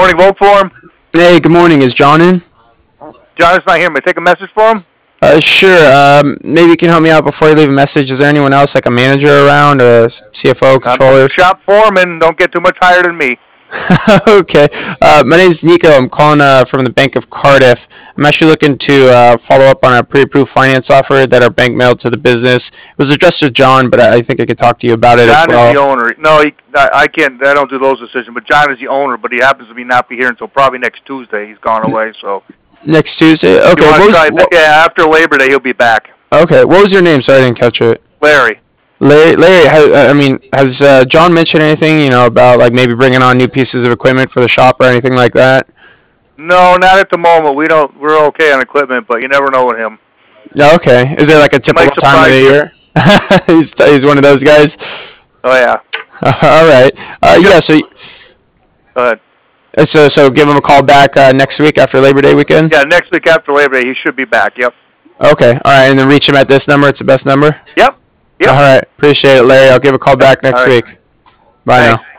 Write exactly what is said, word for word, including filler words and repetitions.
Morning, vote for him. Hey, good morning. Is John in? John is not here. May I take a message for him? Uh, sure. Um, maybe you can help me out before you leave a message. Is there anyone else, like a manager around, or a C F O, controller? I'm shop foreman. Don't get too much higher than me. Okay. Uh, my name's Nico. I'm calling uh, from the Bank of Cardiff. I'm actually looking to uh, follow up on a pre-approved finance offer that our bank mailed to the business. It was addressed to John, but I I think I could talk to you about it John as well. is the owner. No, he, I, I can't. I don't do those decisions. But John is the owner. But he happens to be not be here until probably next Tuesday. He's gone away. So Next Tuesday? if Okay. you want What to try, was, what, yeah, after Labor Day he'll be back. okay. What was your name? Sorry, I didn't catch it. Larry. Larry, Larry, ha- I mean, has uh, John mentioned anything, you know, about like maybe bringing on new pieces of equipment for the shop or anything like that? No, not at the moment. We don't. We're okay on equipment, but you never know with him. No, okay. Is there like a typical might time of the year? he's, he's one of those guys. Oh yeah. All right. Uh, yeah. So, Go ahead. uh, so, so give him a call back uh, next week after Labor Day weekend. Yeah, next week after Labor Day he should be back. Yep. Okay. All right. And then reach him at this number. It's the best number. Yep. Yep. All right. Appreciate it, Larry. I'll give a call back next All right. week. Bye Thanks. now.